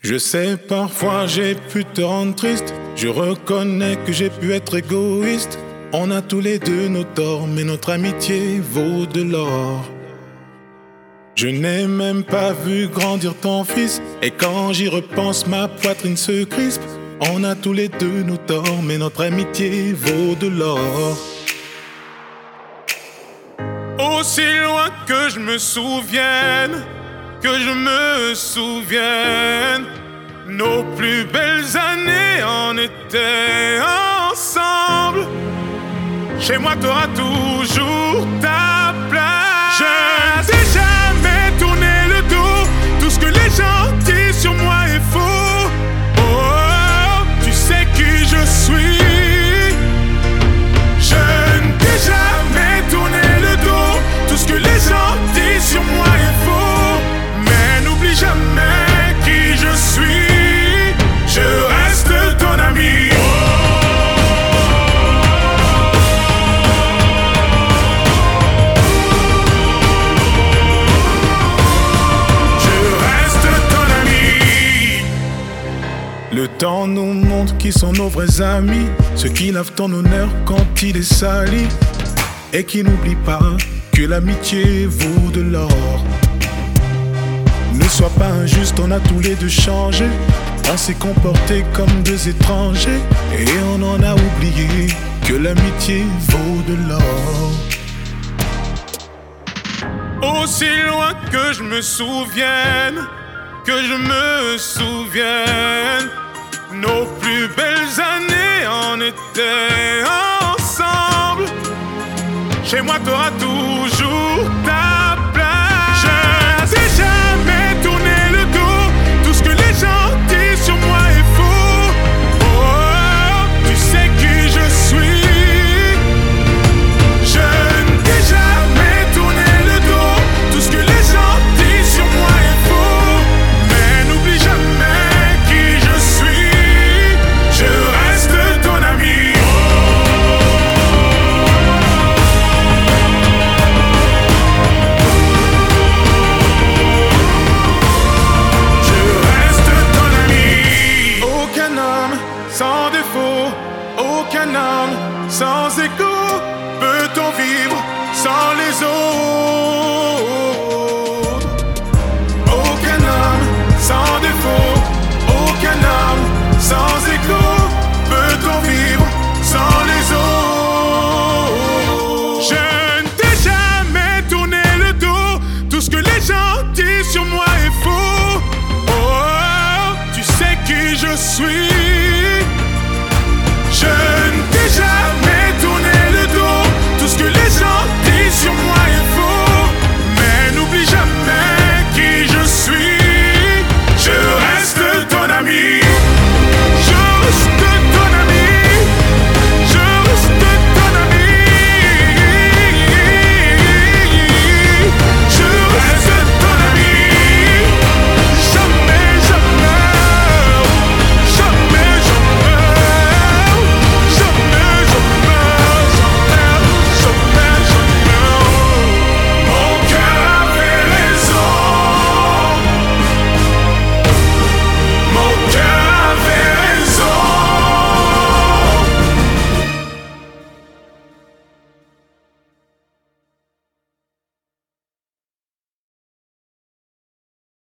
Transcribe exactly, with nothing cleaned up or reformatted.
Je sais, parfois j'ai pu te rendre triste. Je reconnais que j'ai pu être égoïste. On a tous les deux nos torts, mais notre amitié vaut de l'or. Je n'ai même pas vu grandir ton fils, et quand j'y repense, ma poitrine se crispe. On a tous les deux nos torts, mais notre amitié vaut de l'or. Aussi loin que je me souvienne, que je me souvienne, nos plus belles années en étaient ensemble. Chez moi t'auras toujours ta place. Je n'ai jamais tourné le dos. Tout ce que les gens disent sur moi est faux. Oh, tu sais qui je suis. Je n'ai jamais tourné le dos. Tout ce que les gens disent sur moi est faux. Mais n'oublie jamais qui je suis. Je reste ton ami. Le temps nous montre qui sont nos vrais amis, ceux qui lavent ton honneur quand il est sali, et qui n'oublient pas que l'amitié vaut de l'or. Ne sois pas injuste, on a tous les deux changé. On s'est comporté comme deux étrangers, et on en a oublié que l'amitié vaut de l'or. Aussi loin que je me souvienne, que je me souvienne, nos plus belles années en étaient ensemble. Chez moi t'auras toujours ta